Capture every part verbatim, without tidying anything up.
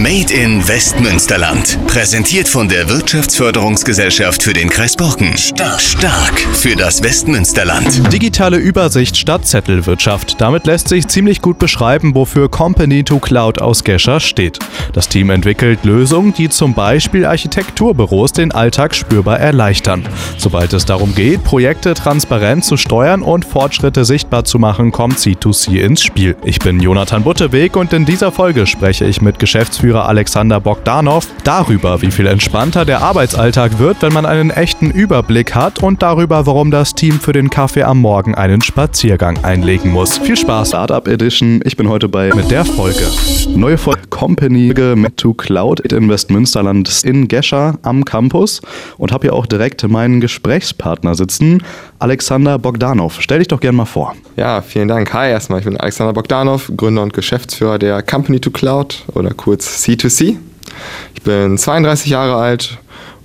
Made in Westmünsterland. Präsentiert von der Wirtschaftsförderungsgesellschaft für den Kreis Borken. Stark, stark für das Westmünsterland. Digitale Übersicht statt Zettelwirtschaft. Damit lässt sich ziemlich gut beschreiben, wofür Company to Cloud aus Gescher steht. Das Team entwickelt Lösungen, die zum Beispiel Architekturbüros den Alltag spürbar erleichtern. Sobald es darum geht, Projekte transparent zu steuern und Fortschritte sichtbar zu machen, kommt C zwei C ins Spiel. Ich bin Jonathan Butteweg und in dieser Folge spreche ich mit Geschäftsführer Alexander Bogdanov darüber, wie viel entspannter der Arbeitsalltag wird, wenn man einen echten Überblick hat, und darüber, warum das Team für den Kaffee am Morgen einen Spaziergang einlegen muss. Viel Spaß! Startup Edition. Ich bin heute bei mit der Folge. Neue Folge Company Made to Cloud in Westmünsterland in Gescher am Campus, und habe hier auch direkt meinen Gesprächspartner sitzen, Alexander Bogdanov. Stell dich doch gerne mal vor. Ja, vielen Dank. Hi erstmal, ich bin Alexander Bogdanov, Gründer und Geschäftsführer der Company to Cloud oder kurz C zwei C. Ich bin zweiunddreißig Jahre alt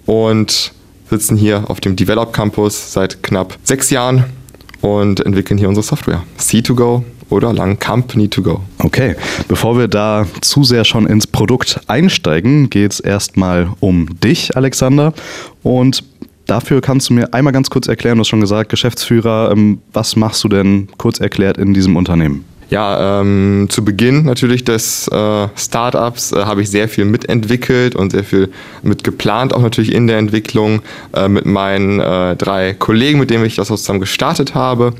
und sitzen hier auf dem Develop Campus seit knapp sechs Jahren und entwickeln hier unsere Software. C zwei Go oder lang Company to Go. Okay, bevor wir da zu sehr schon ins Produkt einsteigen, geht es erstmal um dich, Alexander. Und dafür kannst du mir einmal ganz kurz erklären, du hast schon gesagt, Geschäftsführer, was machst du denn kurz erklärt in diesem Unternehmen? Ja, ähm, zu Beginn natürlich des äh, Startups äh, habe ich sehr viel mitentwickelt und sehr viel mitgeplant, auch natürlich in der Entwicklung äh, mit meinen äh, drei Kollegen, mit denen ich das zusammen gestartet habe.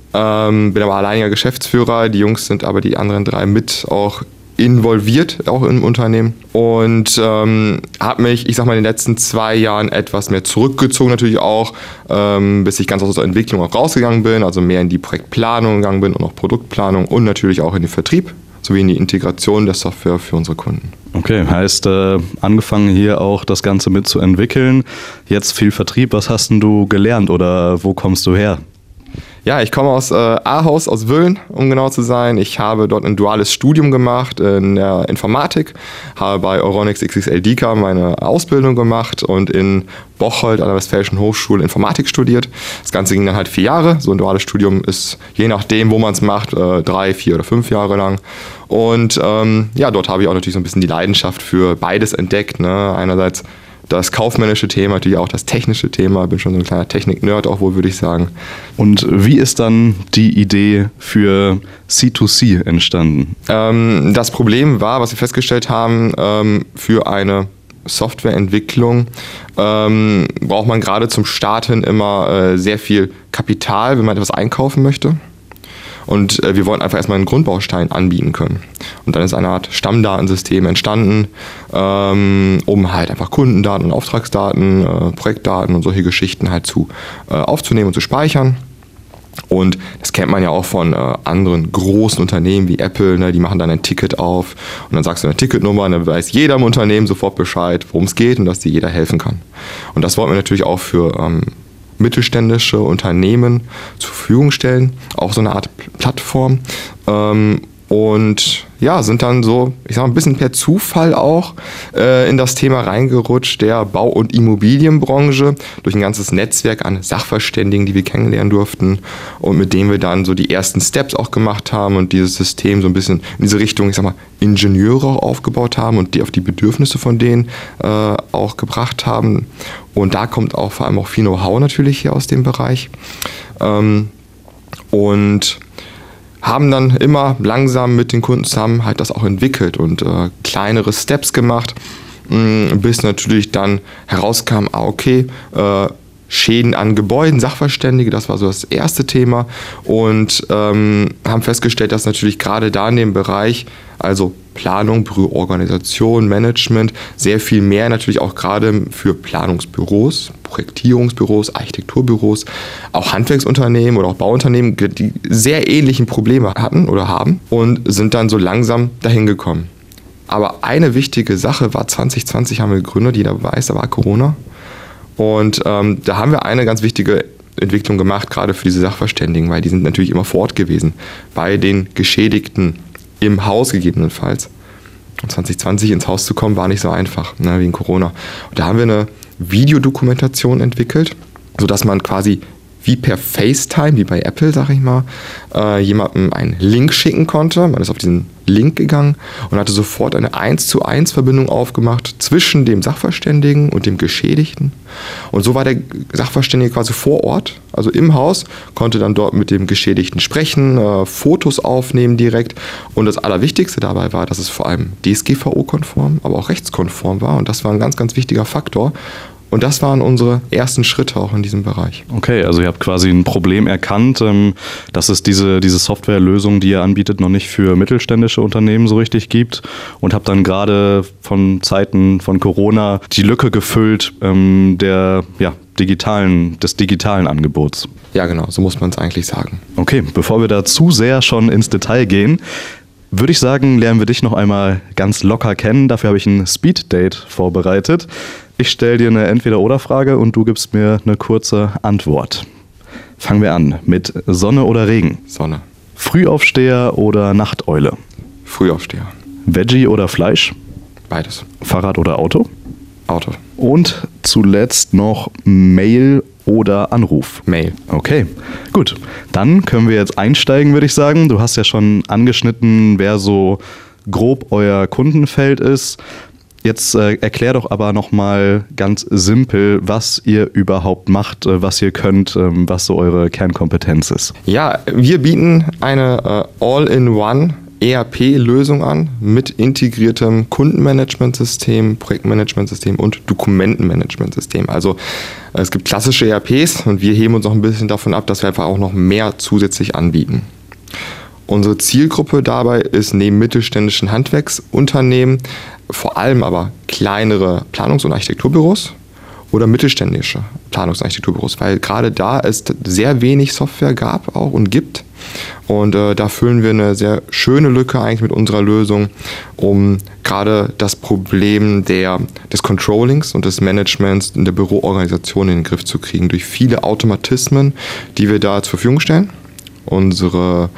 Ähm, bin aber alleiniger Geschäftsführer, die Jungs sind aber die anderen drei mit auch involviert, auch im Unternehmen, und ähm, habe mich, ich sag mal, in den letzten zwei Jahren etwas mehr zurückgezogen, natürlich auch, ähm, bis ich ganz aus der Entwicklung auch rausgegangen bin, also mehr in die Projektplanung gegangen bin und auch Produktplanung und natürlich auch in den Vertrieb sowie in die Integration der Software für unsere Kunden. Okay, heißt äh, angefangen hier auch das Ganze mitzuentwickeln, jetzt viel Vertrieb. Was hast denn du gelernt oder wo kommst du her? Ja, ich komme aus äh, Ahaus, aus Wöhlen, um genau zu sein. Ich habe dort ein duales Studium gemacht in der Informatik, habe bei Euronics X X L Dika meine Ausbildung gemacht und in Bocholt an der Westfälischen Hochschule Informatik studiert. Das Ganze ging dann halt vier Jahre. So ein duales Studium ist, je nachdem, wo man es macht, äh, drei, vier oder fünf Jahre lang. Und ähm, ja, dort habe ich auch natürlich so ein bisschen die Leidenschaft für beides entdeckt, ne? Einerseits das kaufmännische Thema, natürlich auch das technische Thema. Ich bin schon so ein kleiner Technik-Nerd auch wohl, würde ich sagen. Und wie ist dann die Idee für C zwei C entstanden? Ähm, das Problem war, was wir festgestellt haben, ähm, für eine Softwareentwicklung ähm, braucht man gerade zum Start hin immer äh, sehr viel Kapital, wenn man etwas einkaufen möchte. Und äh, wir wollten einfach erstmal einen Grundbaustein anbieten können. Und dann ist eine Art Stammdatensystem entstanden, ähm, um halt einfach Kundendaten und Auftragsdaten, äh, Projektdaten und solche Geschichten halt zu äh, aufzunehmen und zu speichern. Und das kennt man ja auch von äh, anderen großen Unternehmen wie Apple, ne? Die machen dann ein Ticket auf und dann sagst du eine Ticketnummer und dann weiß jeder im Unternehmen sofort Bescheid, worum es geht und dass dir jeder helfen kann. Und das wollten wir natürlich auch für ähm, mittelständische Unternehmen zur Verfügung stellen, auch so eine Art Plattform. Ähm, und ja, sind dann so, ich sag mal, ein bisschen per Zufall auch äh, in das Thema reingerutscht, der Bau- und Immobilienbranche, durch ein ganzes Netzwerk an Sachverständigen, die wir kennenlernen durften und mit denen wir dann so die ersten Steps auch gemacht haben und dieses System so ein bisschen in diese Richtung, ich sag mal, Ingenieure auch aufgebaut haben und die auf die Bedürfnisse von denen äh, auch gebracht haben. Und da kommt auch vor allem auch viel Know-how natürlich hier aus dem Bereich. Ähm, und haben dann immer langsam mit den Kunden zusammen halt das auch entwickelt und äh, kleinere Steps gemacht, mh, bis natürlich dann herauskam, ah okay, äh, Schäden an Gebäuden, Sachverständige, das war so das erste Thema, und ähm, haben festgestellt, dass natürlich gerade da in dem Bereich, also Planung, Organisation, Management, sehr viel mehr natürlich auch gerade für Planungsbüros, Projektierungsbüros, Architekturbüros, auch Handwerksunternehmen oder auch Bauunternehmen, die sehr ähnlichen Probleme hatten oder haben und sind dann so langsam dahin gekommen. Aber eine wichtige Sache war, zwanzig zwanzig haben wir gegründet, jeder weiß, da war Corona. Und ähm, da haben wir eine ganz wichtige Entwicklung gemacht, gerade für diese Sachverständigen, weil die sind natürlich immer vor Ort gewesen, bei den Geschädigten im Haus gegebenenfalls. Und zwanzig zwanzig ins Haus zu kommen, war nicht so einfach, ne, wegen Corona. Und da haben wir eine Videodokumentation entwickelt, sodass man quasi wie per FaceTime, wie bei Apple, sag ich mal, äh, jemandem einen Link schicken konnte. Man ist auf diesen Link gegangen und hatte sofort eine eins zu eins Verbindung aufgemacht zwischen dem Sachverständigen und dem Geschädigten. Und so war der Sachverständige quasi vor Ort, also im Haus, konnte dann dort mit dem Geschädigten sprechen, äh, Fotos aufnehmen direkt. Und das Allerwichtigste dabei war, dass es vor allem D S G V O-konform, aber auch rechtskonform war. Und das war ein ganz, ganz wichtiger Faktor. Und das waren unsere ersten Schritte auch in diesem Bereich. Okay, also ihr habt quasi ein Problem erkannt, dass es diese, diese Softwarelösung, die ihr anbietet, noch nicht für mittelständische Unternehmen so richtig gibt und habt dann gerade von Zeiten von Corona die Lücke gefüllt der, ja, digitalen, des digitalen Angebots. Ja, genau, so muss man es eigentlich sagen. Okay, bevor wir da zu sehr schon ins Detail gehen, würde ich sagen, lernen wir dich noch einmal ganz locker kennen. Dafür habe ich ein Speed-Date vorbereitet. Ich stelle dir eine Entweder-oder-Frage und du gibst mir eine kurze Antwort. Fangen wir an mit Sonne oder Regen? Sonne. Frühaufsteher oder Nachteule? Frühaufsteher. Veggie oder Fleisch? Beides. Fahrrad oder Auto? Auto. Und zuletzt noch Mail oder Anruf? Mail. Okay, gut. Dann können wir jetzt einsteigen, würde ich sagen. Du hast ja schon angeschnitten, wer so grob euer Kundenfeld ist. Jetzt äh, erklär doch aber nochmal ganz simpel, was ihr überhaupt macht, äh, was ihr könnt, ähm, was so eure Kernkompetenz ist. Ja, wir bieten eine äh, All-in-One E R P-Lösung an mit integriertem Kundenmanagementsystem, Projektmanagementsystem und Dokumentenmanagementsystem. Also äh, es gibt klassische E R Ps und wir heben uns auch ein bisschen davon ab, dass wir einfach auch noch mehr zusätzlich anbieten. Unsere Zielgruppe dabei ist neben mittelständischen Handwerksunternehmen vor allem aber kleinere Planungs- und Architekturbüros oder mittelständische Planungs- und Architekturbüros, weil gerade da es sehr wenig Software gab auch und gibt. Und äh, da füllen wir eine sehr schöne Lücke eigentlich mit unserer Lösung, um gerade das Problem der, des Controllings und des Managements in der Büroorganisation in den Griff zu kriegen durch viele Automatismen, die wir da zur Verfügung stellen. Unsere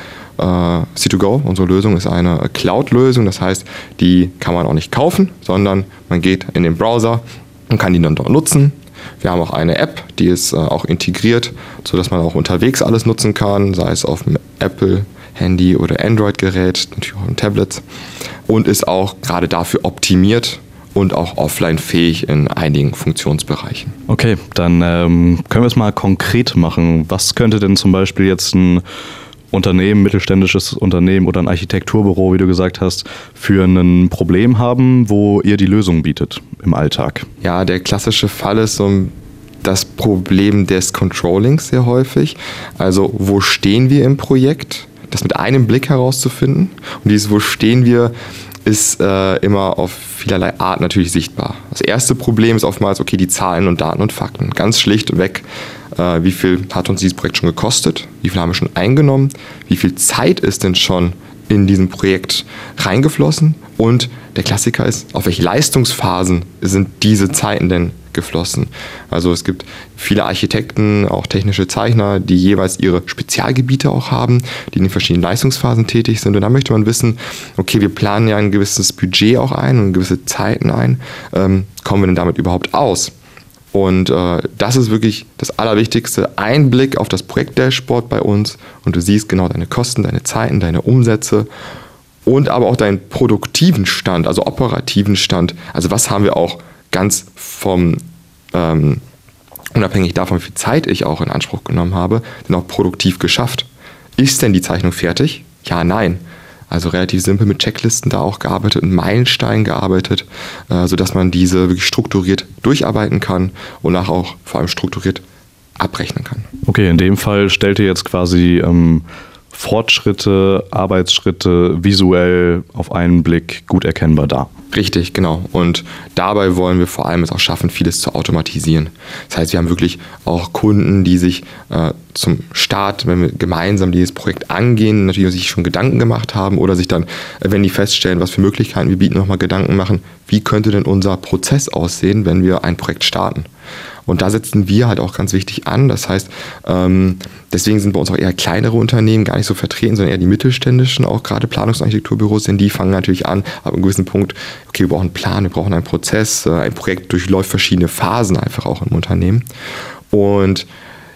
C zwei Go, unsere Lösung, ist eine Cloud-Lösung, das heißt, die kann man auch nicht kaufen, sondern man geht in den Browser und kann die dann dort nutzen. Wir haben auch eine App, die ist auch integriert, sodass man auch unterwegs alles nutzen kann, sei es auf dem Apple-Handy oder Android-Gerät, natürlich auch in Tablets, und ist auch gerade dafür optimiert und auch offline-fähig in einigen Funktionsbereichen. Okay, dann ähm, können wir es mal konkret machen. Was könnte denn zum Beispiel jetzt ein Unternehmen, mittelständisches Unternehmen oder ein Architekturbüro, wie du gesagt hast, für ein Problem haben, wo ihr die Lösung bietet im Alltag? Ja, der klassische Fall ist so das Problem des Controllings sehr häufig. Also wo stehen wir im Projekt? Das mit einem Blick herauszufinden. Und dieses wo stehen wir ist äh, immer auf vielerlei Art natürlich sichtbar. Das erste Problem ist oftmals, okay, die Zahlen und Daten und Fakten. Ganz schlicht weg, äh, wie viel hat uns dieses Projekt schon gekostet, wie viel haben wir schon eingenommen, wie viel Zeit ist denn schon in diesem Projekt reingeflossen und der Klassiker ist, auf welche Leistungsphasen sind diese Zeiten denn geflossen. Also es gibt viele Architekten, auch technische Zeichner, die jeweils ihre Spezialgebiete auch haben, die in den verschiedenen Leistungsphasen tätig sind. Und da möchte man wissen, okay, wir planen ja ein gewisses Budget auch ein und gewisse Zeiten ein. Ähm, kommen wir denn damit überhaupt aus? Und äh, das ist wirklich das Allerwichtigste. Ein Blick auf das Projektdashboard bei uns und du siehst genau deine Kosten, deine Zeiten, deine Umsätze und aber auch deinen produktiven Stand, also operativen Stand. Also was haben wir auch ganz vom, ähm, unabhängig davon, wie viel Zeit ich auch in Anspruch genommen habe, denn auch produktiv geschafft. Ist denn die Zeichnung fertig? Ja, nein. Also relativ simpel mit Checklisten da auch gearbeitet und Meilensteinen gearbeitet, äh, sodass man diese wirklich strukturiert durcharbeiten kann und nachher auch vor allem strukturiert abrechnen kann. Okay, in dem Fall stellt ihr jetzt quasi ähm, Fortschritte, Arbeitsschritte visuell auf einen Blick gut erkennbar dar. Richtig, genau. Und dabei wollen wir vor allem es auch schaffen, vieles zu automatisieren. Das heißt, wir haben wirklich auch Kunden, die sich äh, zum Start, wenn wir gemeinsam dieses Projekt angehen, natürlich sich schon Gedanken gemacht haben oder sich dann, wenn die feststellen, was für Möglichkeiten wir bieten, nochmal Gedanken machen, wie könnte denn unser Prozess aussehen, wenn wir ein Projekt starten. Und da setzen wir halt auch ganz wichtig an. Das heißt, ähm, deswegen sind bei uns auch eher kleinere Unternehmen gar nicht so vertreten, sondern eher die mittelständischen, auch gerade Planungs- und Architekturbüros, denn die fangen natürlich an, ab einem gewissen Punkt, okay, wir brauchen einen Plan, wir brauchen einen Prozess, ein Projekt durchläuft verschiedene Phasen einfach auch im Unternehmen. Und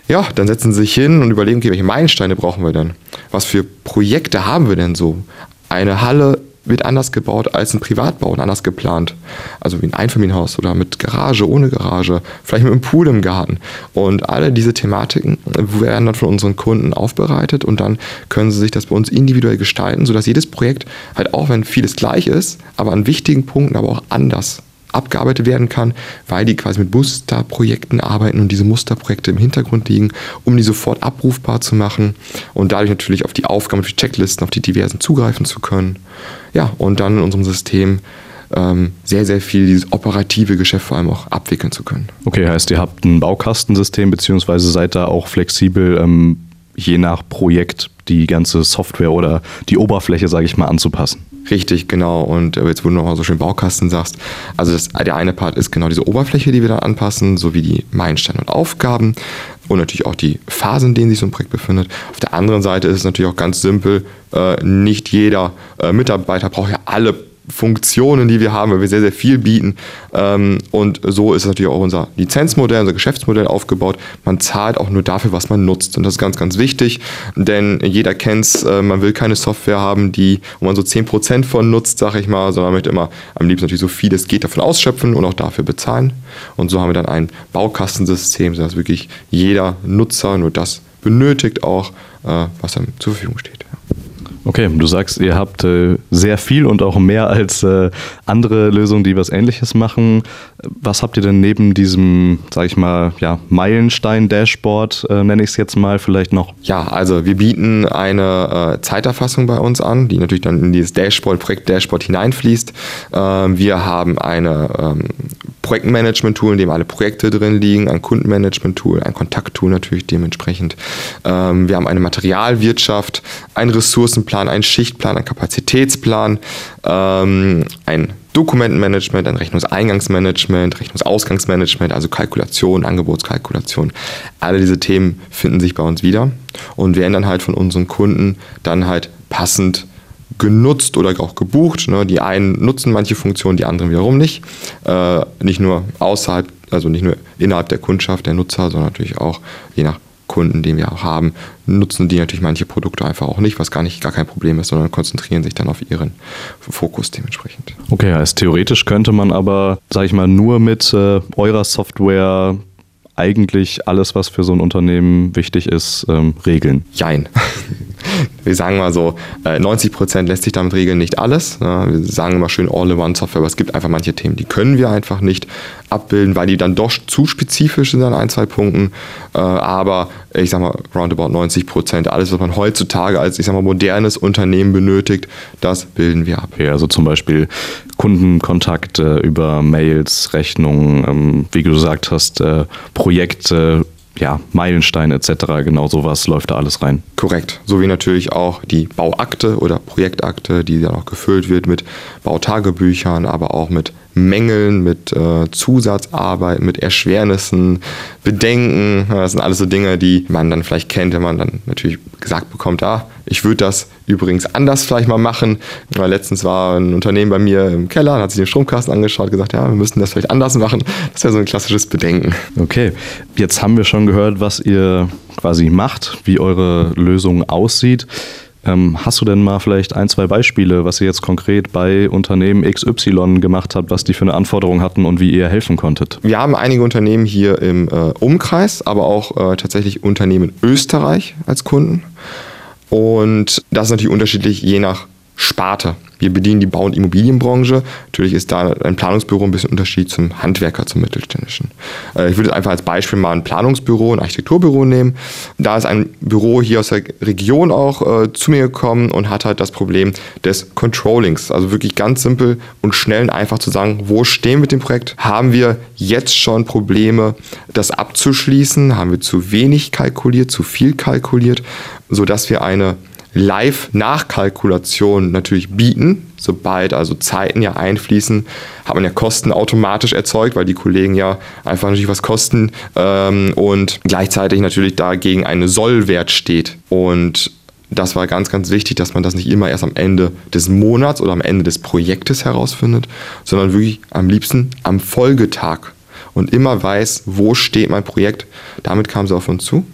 Ja, dann setzen sie sich hin und überlegen, okay, welche Meilensteine brauchen wir denn? Was für Projekte haben wir denn so? Eine Halle wird anders gebaut als ein Privatbau und anders geplant. Also wie ein Einfamilienhaus oder mit Garage, ohne Garage, vielleicht mit einem Pool im Garten. Und alle diese Thematiken werden dann von unseren Kunden aufbereitet und dann können sie sich das bei uns individuell gestalten, sodass jedes Projekt halt auch, wenn vieles gleich ist, aber an wichtigen Punkten aber auch anders abgearbeitet werden kann, weil die quasi mit Musterprojekten arbeiten und diese Musterprojekte im Hintergrund liegen, um die sofort abrufbar zu machen und dadurch natürlich auf die Aufgaben, auf die Checklisten, auf die diversen zugreifen zu können. Ja, und dann in unserem System ähm, sehr, sehr viel dieses operative Geschäft vor allem auch abwickeln zu können. Okay, heißt, ihr habt ein Baukastensystem, beziehungsweise seid da auch flexibel, ähm, je nach Projekt die ganze Software oder die Oberfläche, sage ich mal, anzupassen. Richtig, genau. Und jetzt, wo du nochmal so schön Baukasten sagst, also das, der eine Part ist genau diese Oberfläche, die wir dann anpassen, sowie die Meilensteine und Aufgaben und natürlich auch die Phasen, in denen sich so ein Projekt befindet. Auf der anderen Seite ist es natürlich auch ganz simpel, äh, nicht jeder äh, Mitarbeiter braucht ja alle Funktionen, die wir haben, weil wir sehr, sehr viel bieten. Und so ist natürlich auch unser Lizenzmodell, unser Geschäftsmodell aufgebaut. Man zahlt auch nur dafür, was man nutzt. Und das ist ganz, ganz wichtig, denn jeder kennt es, man will keine Software haben, die, wo man so zehn Prozent von nutzt, sage ich mal, sondern man möchte immer am liebsten natürlich so viel es geht davon ausschöpfen und auch dafür bezahlen. Und so haben wir dann ein Baukastensystem, sodass wirklich jeder Nutzer nur das benötigt, auch was einem zur Verfügung steht. Okay, du sagst, ihr habt äh, sehr viel und auch mehr als äh, andere Lösungen, die was Ähnliches machen. Was habt ihr denn neben diesem, sag ich mal, ja, Meilenstein-Dashboard, äh, nenne ich es jetzt mal, vielleicht noch? Ja, also wir bieten eine äh, Zeiterfassung bei uns an, die natürlich dann in dieses Dashboard, Projekt-Dashboard hineinfließt. Ähm, wir haben eine ähm, Projektmanagement-Tool, in dem alle Projekte drin liegen, ein Kundenmanagement-Tool, ein Kontakt-Tool natürlich dementsprechend. Ähm, wir haben eine Materialwirtschaft, einen Ressourcenplan, einen Schichtplan, einen Kapazitätsplan, ähm, ein Dokumentenmanagement, ein Rechnungseingangsmanagement, Rechnungsausgangsmanagement, also Kalkulation, Angebotskalkulation. Alle diese Themen finden sich bei uns wieder und werden dann halt von unseren Kunden dann halt passend genutzt oder auch gebucht. Ne? Die einen nutzen manche Funktionen, die anderen wiederum nicht. Äh, nicht nur außerhalb, also nicht nur innerhalb der Kundschaft, der Nutzer, sondern natürlich auch je nach Kunden, den wir auch haben, nutzen die natürlich manche Produkte einfach auch nicht, was gar nicht gar kein Problem ist, sondern konzentrieren sich dann auf ihren Fokus dementsprechend. Okay, heißt theoretisch könnte man aber, sage ich mal, nur mit äh, eurer Software eigentlich alles, was für so ein Unternehmen wichtig ist, ähm, regeln. Jein. Wir sagen mal so, neunzig Prozent lässt sich damit regeln, nicht alles. Wir sagen immer schön All-in-One-Software, aber es gibt einfach manche Themen, die können wir einfach nicht abbilden, weil die dann doch zu spezifisch sind an ein, zwei Punkten. Aber ich sag mal, roundabout neunzig Prozent, alles, was man heutzutage als, ich sag mal, modernes Unternehmen benötigt, das bilden wir ab. Okay, also zum Beispiel Kundenkontakt äh, über Mails, Rechnungen, ähm, wie du gesagt hast, äh, Projekte, ja, Meilensteine et cetera, genau sowas läuft da alles rein. Korrekt, sowie natürlich auch die Bauakte oder Projektakte, die dann auch gefüllt wird mit Bautagebüchern, aber auch mit Mängeln, mit äh, Zusatzarbeit, mit Erschwernissen, Bedenken. Das sind alles so Dinge, die man dann vielleicht kennt, wenn man dann natürlich gesagt bekommt, ah, ich würde das übrigens anders vielleicht mal machen. Weil letztens war ein Unternehmen bei mir im Keller und hat sich den Stromkasten angeschaut und gesagt, ja, wir müssten das vielleicht anders machen. Das wäre so ein klassisches Bedenken. Okay, jetzt haben wir schon gehört, was ihr quasi macht, wie eure Lösung aussieht. Ähm, hast du denn mal vielleicht ein, zwei Beispiele, was ihr jetzt konkret bei Unternehmen X Y gemacht habt, was die für eine Anforderung hatten und wie ihr helfen konntet? Wir haben einige Unternehmen hier im äh, Umkreis, aber auch äh, tatsächlich Unternehmen in Österreich als Kunden. Und das ist natürlich unterschiedlich je nach Sparte. Wir bedienen die Bau- und Immobilienbranche. Natürlich ist da ein Planungsbüro ein bisschen Unterschied zum Handwerker, zum Mittelständischen. Ich würde einfach als Beispiel mal ein Planungsbüro, ein Architekturbüro nehmen. Da ist ein Büro hier aus der Region auch äh, zu mir gekommen und hat halt das Problem des Controllings. Also wirklich ganz simpel und schnell und einfach zu sagen, wo stehen wir mit dem Projekt? Haben wir jetzt schon Probleme, das abzuschließen? Haben wir zu wenig kalkuliert, zu viel kalkuliert, sodass wir eine Live-Nachkalkulation natürlich bieten. Sobald also Zeiten ja einfließen, hat man ja Kosten automatisch erzeugt, weil die Kollegen ja einfach natürlich was kosten ähm, und gleichzeitig natürlich dagegen ein Sollwert steht. Und das war ganz, ganz wichtig, dass man das nicht immer erst am Ende des Monats oder am Ende des Projektes herausfindet, sondern wirklich am liebsten am Folgetag und immer weiß, wo steht mein Projekt. Damit kam sie auf uns zu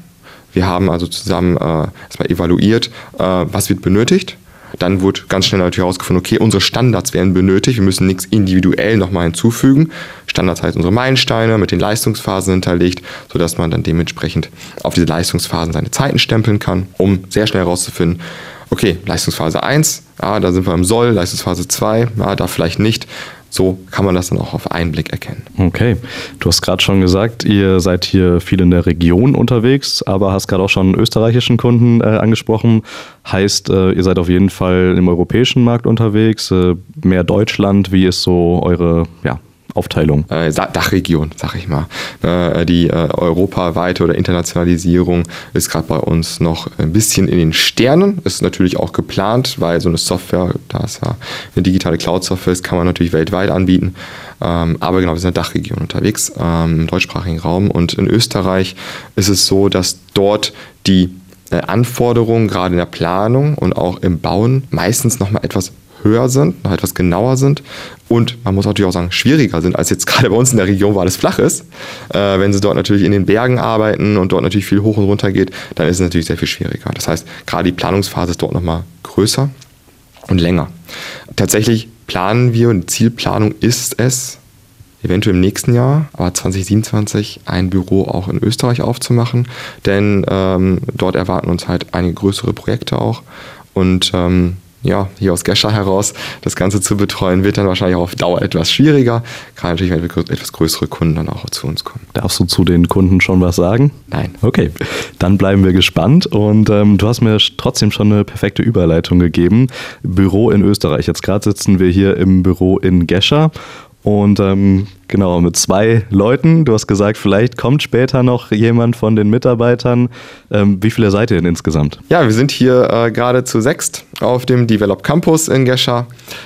Wir haben also zusammen äh, erstmal evaluiert, äh, was wird benötigt. Dann wurde ganz schnell natürlich herausgefunden, okay, unsere Standards werden benötigt, wir müssen nichts individuell nochmal hinzufügen. Standards heißt unsere Meilensteine mit den Leistungsphasen hinterlegt, sodass man dann dementsprechend auf diese Leistungsphasen seine Zeiten stempeln kann, um sehr schnell herauszufinden, okay, Leistungsphase eins, ja, da sind wir im Soll, Leistungsphase zwei, ja, da vielleicht nicht. So kann man das dann auch auf einen Blick erkennen. Okay, du hast gerade schon gesagt, ihr seid hier viel in der Region unterwegs, aber hast gerade auch schon einen österreichischen Kunden äh, angesprochen. Heißt, äh, ihr seid auf jeden Fall im europäischen Markt unterwegs, äh, mehr Deutschland. Wie ist so eure ja, Aufteilung? Äh, Dachregion, sag ich mal. Äh, die äh, europaweite oder Internationalisierung ist gerade bei uns noch ein bisschen in den Sternen. Ist natürlich auch geplant, weil so eine Software, da es ja eine digitale Cloud-Software ist, kann man natürlich weltweit anbieten. Ähm, aber genau, wir sind in der Dachregion unterwegs, ähm, im deutschsprachigen Raum. Und in Österreich ist es so, dass dort die äh, Anforderungen gerade in der Planung und auch im Bauen meistens nochmal etwas höher sind, noch etwas genauer sind und man muss natürlich auch sagen, schwieriger sind, als jetzt gerade bei uns in der Region, wo alles flach ist. Äh, wenn sie dort natürlich in den Bergen arbeiten und dort natürlich viel hoch und runter geht, dann ist es natürlich sehr viel schwieriger. Das heißt, gerade die Planungsphase ist dort nochmal größer und länger. Tatsächlich planen wir, und die Zielplanung ist es, eventuell im nächsten Jahr, aber zwanzig siebenundzwanzig, ein Büro auch in Österreich aufzumachen, denn ähm, dort erwarten uns halt einige größere Projekte auch und ähm, ja, hier aus Gescher heraus das Ganze zu betreuen, wird dann wahrscheinlich auch auf Dauer etwas schwieriger. Gerade natürlich, wenn etwas größere Kunden dann auch zu uns kommen. Darfst du zu den Kunden schon was sagen? Nein. Okay, dann bleiben wir gespannt. Und ähm, du hast mir trotzdem schon eine perfekte Überleitung gegeben. Büro in Österreich. Jetzt gerade sitzen wir hier im Büro in Gescher. Und ähm, genau, mit zwei Leuten. Du hast gesagt, vielleicht kommt später noch jemand von den Mitarbeitern. Ähm, wie viele seid ihr denn insgesamt? Ja, wir sind hier äh, gerade zu sechst auf dem Develop Campus in Gescher.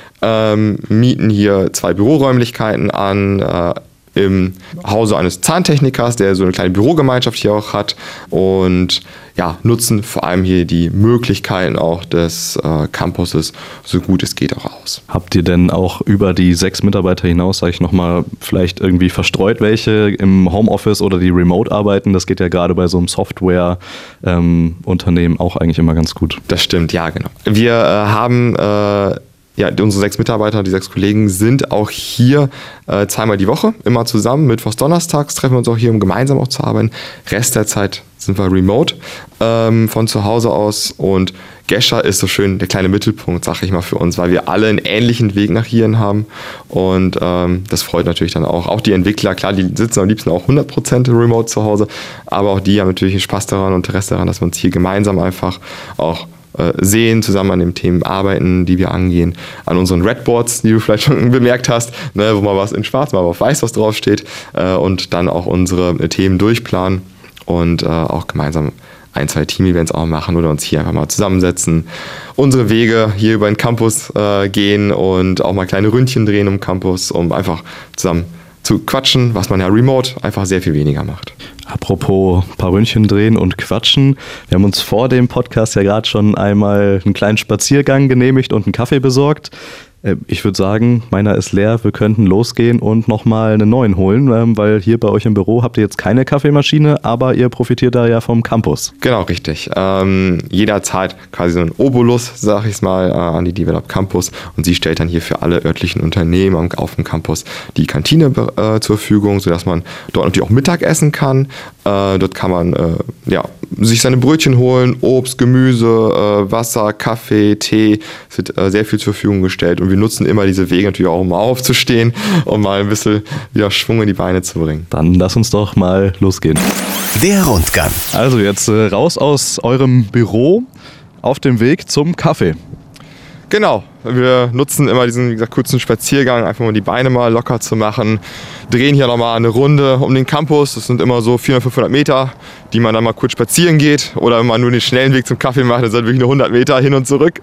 Ähm, mieten hier zwei Büroräumlichkeiten an, äh, im Hause eines Zahntechnikers, der so eine kleine Bürogemeinschaft hier auch hat und ja, nutzen vor allem hier die Möglichkeiten auch des äh, Campuses, so gut es geht auch aus. Habt ihr denn auch über die sechs Mitarbeiter hinaus, sage ich nochmal, vielleicht irgendwie verstreut welche im Homeoffice oder die remote arbeiten? Das geht ja gerade bei so einem Software-Unternehmen ähm, auch eigentlich immer ganz gut. Das stimmt, ja genau. Wir äh, haben... Äh, Ja, unsere sechs Mitarbeiter, die sechs Kollegen sind auch hier äh, zweimal die Woche, immer zusammen. Mittwochs, donnerstags treffen wir uns auch hier, um gemeinsam auch zu arbeiten. Rest der Zeit sind wir remote ähm, von zu Hause aus. Und Gescher ist so schön der kleine Mittelpunkt, sag ich mal, für uns, weil wir alle einen ähnlichen Weg nach hierhin haben. Und ähm, das freut natürlich dann auch. Auch die Entwickler, klar, die sitzen am liebsten auch hundert Prozent remote zu Hause. Aber auch die haben natürlich einen Spaß daran und Interesse daran, dass wir uns hier gemeinsam einfach auch sehen, zusammen an den Themen arbeiten, die wir angehen, an unseren Redboards, die du vielleicht schon bemerkt hast, ne, wo mal was in schwarz, mal auf weiß was draufsteht äh, und dann auch unsere äh, Themen durchplanen und äh, auch gemeinsam ein, zwei Team-Events auch machen oder uns hier einfach mal zusammensetzen, unsere Wege hier über den Campus äh, gehen und auch mal kleine Ründchen drehen im Campus, um einfach zusammen zu quatschen, was man ja remote einfach sehr viel weniger macht. Apropos ein paar Ründchen drehen und quatschen. Wir haben uns vor dem Podcast ja gerade schon einmal einen kleinen Spaziergang genehmigt und einen Kaffee besorgt. Ich würde sagen, meiner ist leer, wir könnten losgehen und nochmal einen neuen holen, weil hier bei euch im Büro habt ihr jetzt keine Kaffeemaschine, aber ihr profitiert da ja vom Campus. Genau, richtig. Ähm, jeder zahlt quasi so einen Obolus, sag ich mal, äh, an die Develop Campus und sie stellt dann hier für alle örtlichen Unternehmen auf dem Campus die Kantine äh, zur Verfügung, sodass man dort natürlich auch Mittag essen kann. Äh, dort kann man äh, ja, sich seine Brötchen holen, Obst, Gemüse, äh, Wasser, Kaffee, Tee. Es wird äh, sehr viel zur Verfügung gestellt und wir nutzen immer diese Wege natürlich auch, um mal aufzustehen und mal ein bisschen wieder Schwung in die Beine zu bringen. Dann lass uns doch mal losgehen. Der Rundgang. Also jetzt äh, raus aus eurem Büro auf dem Weg zum Kaffee. Genau, wir nutzen immer diesen, wie gesagt, kurzen Spaziergang, einfach mal die Beine mal locker zu machen. Drehen hier nochmal eine Runde um den Campus. Das sind immer so vierhundert, fünfhundert Meter, die man dann mal kurz spazieren geht. Oder wenn man nur den schnellen Weg zum Kaffee macht, dann sind wirklich nur hundert Meter hin und zurück.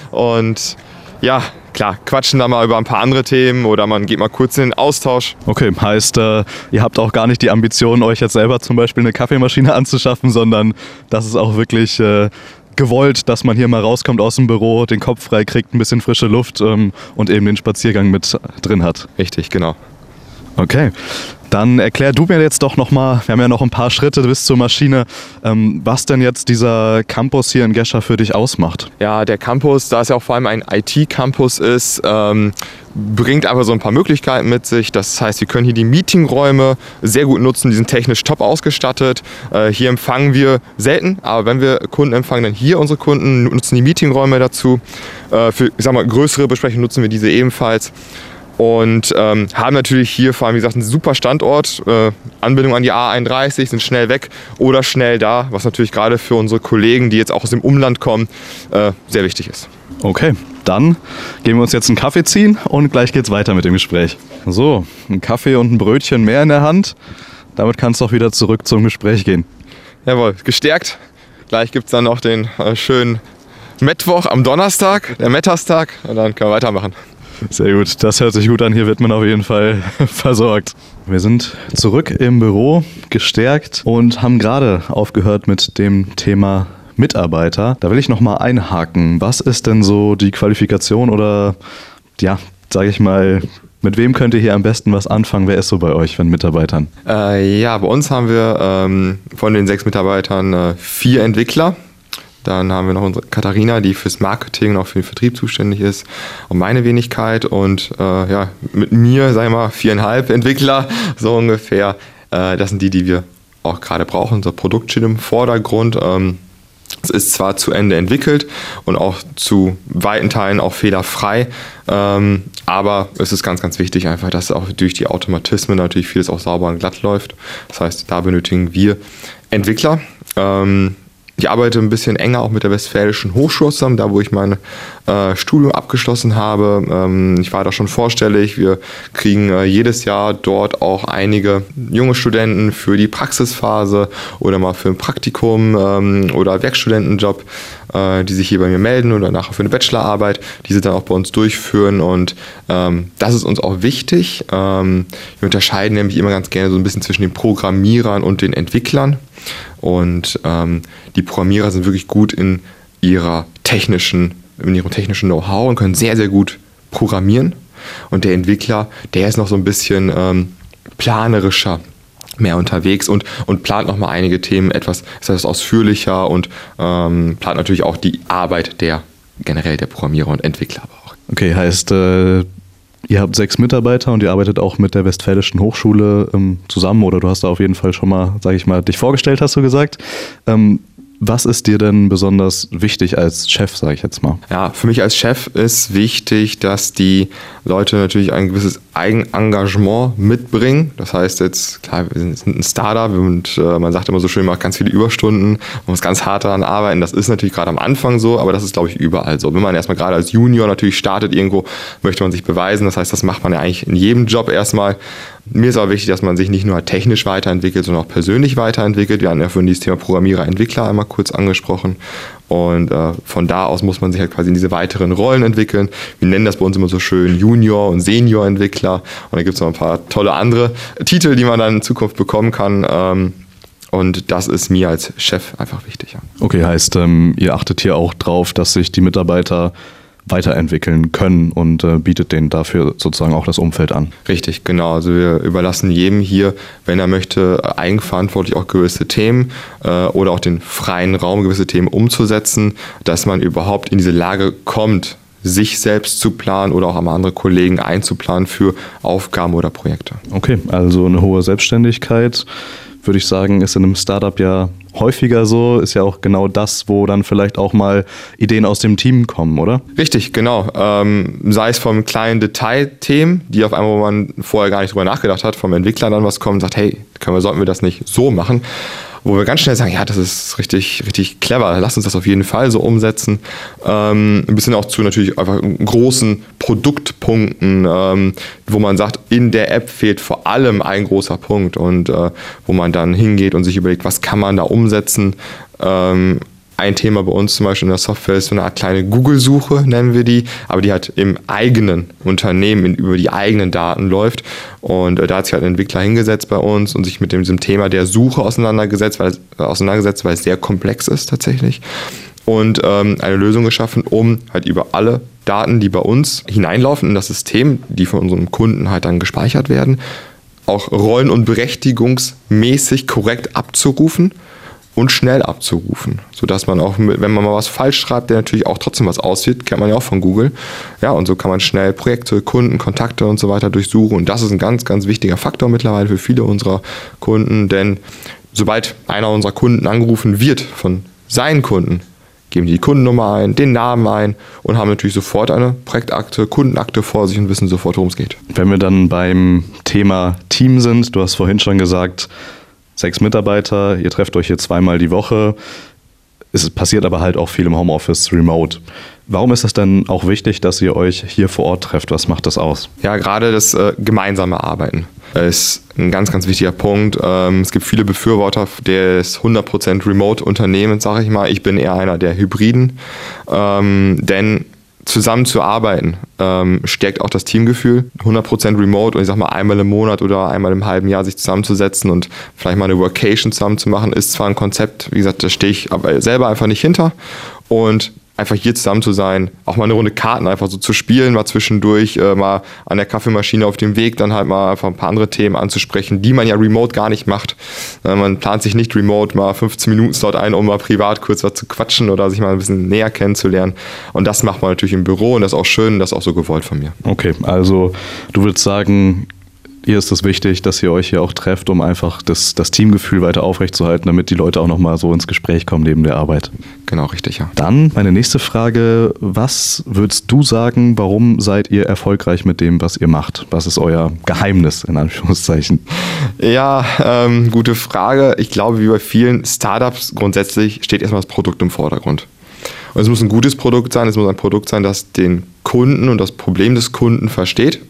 Und ja, klar, quatschen da mal über ein paar andere Themen oder man geht mal kurz in den Austausch. Okay, heißt, äh, ihr habt auch gar nicht die Ambition, euch jetzt selber zum Beispiel eine Kaffeemaschine anzuschaffen, sondern das ist auch wirklich äh, gewollt, dass man hier mal rauskommt aus dem Büro, den Kopf frei kriegt, ein bisschen frische Luft ähm, und eben den Spaziergang mit drin hat. Richtig, genau. Okay, Dann erklär du mir jetzt doch nochmal, wir haben ja noch ein paar Schritte bis zur Maschine, ähm, was denn jetzt dieser Campus hier in Gescher für dich ausmacht. Ja, der Campus, da es ja auch vor allem ein I T-Campus ist, ähm, bringt einfach so ein paar Möglichkeiten mit sich. Das heißt, wir können hier die Meetingräume sehr gut nutzen, die sind technisch top ausgestattet. Äh, hier empfangen wir selten, aber wenn wir Kunden empfangen, dann hier unsere Kunden nutzen die Meetingräume dazu. Äh, für, ich sag mal, größere Besprechungen nutzen wir diese ebenfalls. Und ähm, haben natürlich hier vor allem, wie gesagt, einen super Standort. Äh, Anbindung an die A einunddreißig, sind schnell weg oder schnell da, was natürlich gerade für unsere Kollegen, die jetzt auch aus dem Umland kommen, äh, sehr wichtig ist. Okay, dann gehen wir uns jetzt einen Kaffee ziehen und gleich geht's weiter mit dem Gespräch. So, ein Kaffee und ein Brötchen mehr in der Hand. Damit kannst du auch wieder zurück zum Gespräch gehen. Jawohl, gestärkt. Gleich gibt es dann noch den äh, schönen Mittwoch am Donnerstag, der Mettastag, und dann können wir weitermachen. Sehr gut, das hört sich gut an. Hier wird man auf jeden Fall versorgt. Wir sind zurück im Büro, gestärkt und haben gerade aufgehört mit dem Thema Mitarbeiter. Da will ich noch mal einhaken. Was ist denn so die Qualifikation oder, ja, sage ich mal, mit wem könnt ihr hier am besten was anfangen? Wer ist so bei euch, von Mitarbeitern? Äh, ja, bei uns haben wir ähm, von den sechs Mitarbeitern äh, vier Entwickler. Dann haben wir noch unsere Katharina, die fürs Marketing und auch für den Vertrieb zuständig ist, und meine Wenigkeit. Und äh, ja, mit mir, sagen wir mal, viereinhalb Entwickler, so ungefähr. Äh, das sind die, die wir auch gerade brauchen. Unser Produkt steht im Vordergrund. Ähm, es ist zwar zu Ende entwickelt und auch zu weiten Teilen auch fehlerfrei, ähm, aber es ist ganz, ganz wichtig einfach, dass auch durch die Automatismen natürlich vieles auch sauber und glatt läuft. Das heißt, da benötigen wir Entwickler. Ähm, Ich arbeite ein bisschen enger auch mit der Westfälischen Hochschule zusammen, da wo ich mein äh, Studium abgeschlossen habe. Ähm, ich war da schon vorstellig. Wir kriegen äh, jedes Jahr dort auch einige junge Studenten für die Praxisphase oder mal für ein Praktikum ähm, oder Werkstudentenjob, äh, die sich hier bei mir melden oder nachher für eine Bachelorarbeit, die sie dann auch bei uns durchführen. Und ähm, das ist uns auch wichtig. Ähm, wir unterscheiden nämlich immer ganz gerne so ein bisschen zwischen den Programmierern und den Entwicklern. Und ähm, die Programmierer sind wirklich gut in ihrer technischen, in ihrem technischen Know-how und können sehr, sehr gut programmieren. Und der Entwickler, der ist noch so ein bisschen ähm, planerischer mehr unterwegs und, und plant nochmal einige Themen etwas, etwas ausführlicher und ähm, plant natürlich auch die Arbeit der generell der Programmierer und Entwickler aber auch. Okay, heißt, äh, ihr habt sechs Mitarbeiter und ihr arbeitet auch mit der Westfälischen Hochschule ähm, zusammen, oder du hast da auf jeden Fall schon mal, sage ich mal, dich vorgestellt, hast du gesagt. Ähm, was ist dir denn besonders wichtig als Chef, sage ich jetzt mal? Ja, für mich als Chef ist wichtig, dass die Leute natürlich ein gewisses Eigenengagement mitbringen. Das heißt jetzt, klar, wir sind ein Startup und äh, man sagt immer so schön, man macht ganz viele Überstunden, man muss ganz hart daran arbeiten. Das ist natürlich gerade am Anfang so, aber das ist, glaube ich, überall so. Wenn man erstmal gerade als Junior natürlich startet irgendwo, möchte man sich beweisen. Das heißt, das macht man ja eigentlich in jedem Job erstmal. Mir ist aber wichtig, dass man sich nicht nur technisch weiterentwickelt, sondern auch persönlich weiterentwickelt. Wir haben ja vorhin dieses Thema Programmierer, Entwickler einmal kurz angesprochen. Und äh, von da aus muss man sich halt quasi in diese weiteren Rollen entwickeln. Wir nennen das bei uns immer so schön Junior- und Senior-Entwickler. Und da gibt es noch ein paar tolle andere Titel, die man dann in Zukunft bekommen kann. Ähm, und das ist mir als Chef einfach wichtig. Ja. Okay, heißt, ähm, ihr achtet hier auch drauf, dass sich die Mitarbeiter weiterentwickeln können und äh, bietet denen dafür sozusagen auch das Umfeld an. Richtig, genau. Also wir überlassen jedem hier, wenn er möchte, eigenverantwortlich auch gewisse Themen äh, oder auch den freien Raum, gewisse Themen umzusetzen, dass man überhaupt in diese Lage kommt, sich selbst zu planen oder auch einmal andere Kollegen einzuplanen für Aufgaben oder Projekte. Okay, also eine hohe Selbstständigkeit, würde ich sagen, ist in einem Startup ja häufiger so, ist ja auch genau das, wo dann vielleicht auch mal Ideen aus dem Team kommen, oder? Richtig, genau. Ähm, sei es vom kleinen Detailthemen, die auf einmal, wo man vorher gar nicht drüber nachgedacht hat, vom Entwickler dann was kommt und sagt, hey, können wir, sollten wir das nicht so machen? Wo wir ganz schnell sagen, ja, das ist richtig, richtig clever, lass uns das auf jeden Fall so umsetzen. Ähm, ein bisschen auch zu natürlich einfach großen Produktpunkten, ähm, wo man sagt, in der App fehlt vor allem ein großer Punkt und äh, wo man dann hingeht und sich überlegt, was kann man da umsetzen. Ähm, Ein Thema bei uns zum Beispiel in der Software ist so eine Art kleine Google-Suche, nennen wir die, aber die halt im eigenen Unternehmen in, über die eigenen Daten läuft. Und äh, da hat sich halt ein Entwickler hingesetzt bei uns und sich mit dem, diesem Thema der Suche auseinandergesetzt, weil es, äh, auseinandergesetzt, weil es sehr komplex ist tatsächlich. Und ähm, eine Lösung geschaffen, um halt über alle Daten, die bei uns hineinlaufen in das System, die von unserem Kunden halt dann gespeichert werden, auch rollen- und berechtigungsmäßig korrekt abzurufen und schnell abzurufen, sodass man auch, wenn man mal was falsch schreibt, der natürlich auch trotzdem was aussieht, kennt man ja auch von Google. Ja, und so kann man schnell Projekte, Kunden, Kontakte und so weiter durchsuchen. Und das ist ein ganz, ganz wichtiger Faktor mittlerweile für viele unserer Kunden, denn sobald einer unserer Kunden angerufen wird von seinen Kunden, geben die die Kundennummer ein, den Namen ein und haben natürlich sofort eine Projektakte, Kundenakte vor sich und wissen sofort, worum es geht. Wenn wir dann beim Thema Team sind, du hast vorhin schon gesagt, sechs Mitarbeiter, ihr trefft euch hier zweimal die Woche. Es passiert aber halt auch viel im Homeoffice remote. Warum ist es denn auch wichtig, dass ihr euch hier vor Ort trefft? Was macht das aus? Ja, gerade das äh, gemeinsame Arbeiten ist ein ganz, ganz wichtiger Punkt. Ähm, es gibt viele Befürworter des hundert Prozent Remote-Unternehmens, sage ich mal. Ich bin eher einer der Hybriden, ähm, denn zusammen zu arbeiten ähm, stärkt auch das Teamgefühl. hundert Prozent Remote und ich sag mal einmal im Monat oder einmal im halben Jahr sich zusammenzusetzen und vielleicht mal eine Workation zusammen zu machen, ist zwar ein Konzept, wie gesagt, da stehe ich aber selber einfach nicht hinter. Und einfach hier zusammen zu sein, auch mal eine Runde Karten einfach so zu spielen, mal zwischendurch, äh, mal an der Kaffeemaschine auf dem Weg, dann halt mal einfach ein paar andere Themen anzusprechen, die man ja remote gar nicht macht. Äh, man plant sich nicht remote mal fünfzehn Minuten Slot ein, um mal privat kurz was zu quatschen oder sich mal ein bisschen näher kennenzulernen. Und das macht man natürlich im Büro und das ist auch schön, das ist auch so gewollt von mir. Okay, also du würdest sagen, ihr ist es wichtig, dass ihr euch hier auch trefft, um einfach das, das Teamgefühl weiter aufrechtzuerhalten, damit die Leute auch nochmal so ins Gespräch kommen neben der Arbeit. Genau, richtig, ja. Dann meine nächste Frage, was würdest du sagen, warum seid ihr erfolgreich mit dem, was ihr macht? Was ist euer Geheimnis, in Anführungszeichen? Ja, ähm, gute Frage. Ich glaube, wie bei vielen Startups grundsätzlich steht erstmal das Produkt im Vordergrund. Und es muss ein gutes Produkt sein, es muss ein Produkt sein, das den Kunden und das Problem des Kunden versteht.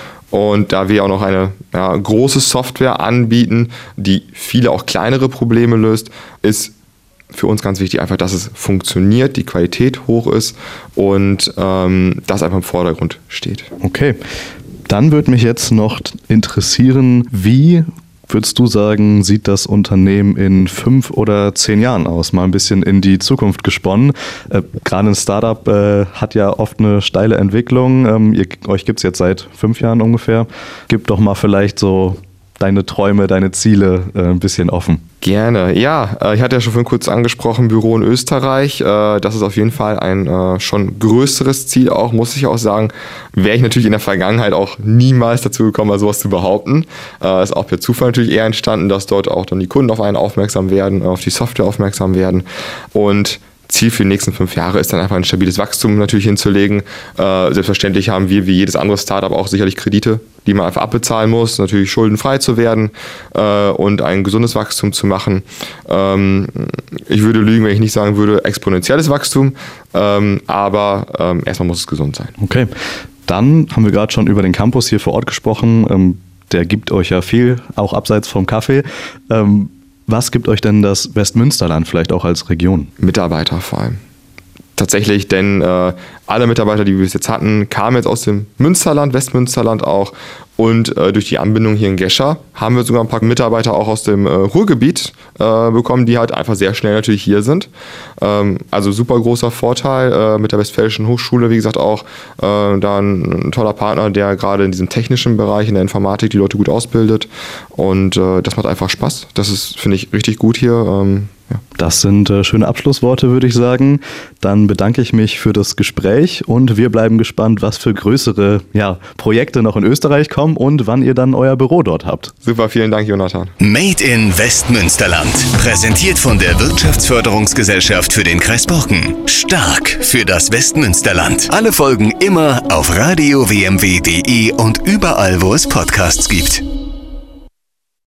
Und da wir auch noch eine ja, große Software anbieten, die viele auch kleinere Probleme löst, ist für uns ganz wichtig einfach, dass es funktioniert, die Qualität hoch ist und ähm, das einfach im Vordergrund steht. Okay, dann würde mich jetzt noch interessieren, wie würdest du sagen, sieht das Unternehmen in fünf oder zehn Jahren aus? Mal ein bisschen in die Zukunft gesponnen. Äh, gerade ein Startup äh, hat ja oft eine steile Entwicklung. Ähm, ihr, euch gibt es jetzt seit fünf Jahren ungefähr. Gib doch mal vielleicht so deine Träume, deine Ziele äh, ein bisschen offen. Gerne. Ja, äh, ich hatte ja schon vorhin kurz angesprochen, Büro in Österreich. Äh, das ist auf jeden Fall ein äh, schon größeres Ziel auch, muss ich auch sagen. Wäre ich natürlich in der Vergangenheit auch niemals dazu gekommen, mal sowas zu behaupten. Äh, ist auch per Zufall natürlich eher entstanden, dass dort auch dann die Kunden auf einen aufmerksam werden, auf die Software aufmerksam werden. Und Ziel für die nächsten fünf Jahre ist dann einfach ein stabiles Wachstum natürlich hinzulegen. Äh, selbstverständlich haben wir wie jedes andere Startup auch sicherlich Kredite, die man einfach abbezahlen muss, natürlich schuldenfrei zu werden äh, und ein gesundes Wachstum zu machen. Ähm, ich würde lügen, wenn ich nicht sagen würde, exponentielles Wachstum, ähm, aber ähm, erstmal muss es gesund sein. Okay, dann haben wir gerade schon über den Campus hier vor Ort gesprochen. Ähm, der gibt euch ja viel, auch abseits vom Kaffee. Ähm, Was gibt euch denn das Westmünsterland vielleicht auch als Region? Mitarbeiter vor allem. Tatsächlich, denn äh, alle Mitarbeiter, die wir bis jetzt hatten, kamen jetzt aus dem Münsterland, Westmünsterland auch. Und äh, durch die Anbindung hier in Gescher haben wir sogar ein paar Mitarbeiter auch aus dem äh, Ruhrgebiet äh, bekommen, die halt einfach sehr schnell natürlich hier sind. Ähm, also super großer Vorteil äh, mit der Westfälischen Hochschule, wie gesagt auch äh, da ein, ein toller Partner, der gerade in diesem technischen Bereich, in der Informatik die Leute gut ausbildet. Und äh, das macht einfach Spaß. Das ist, finde ich, richtig gut hier. Ähm, ja. Das sind äh, schöne Abschlussworte, würde ich sagen. Dann bedanke ich mich für das Gespräch und wir bleiben gespannt, was für größere ja, Projekte noch in Österreich kommen und wann ihr dann euer Büro dort habt. Super, vielen Dank, Jonathan. Made in Westmünsterland. Präsentiert von der Wirtschaftsförderungsgesellschaft für den Kreis Borken. Stark für das Westmünsterland. Alle Folgen immer auf radio w m w punkt d e und überall, wo es Podcasts gibt.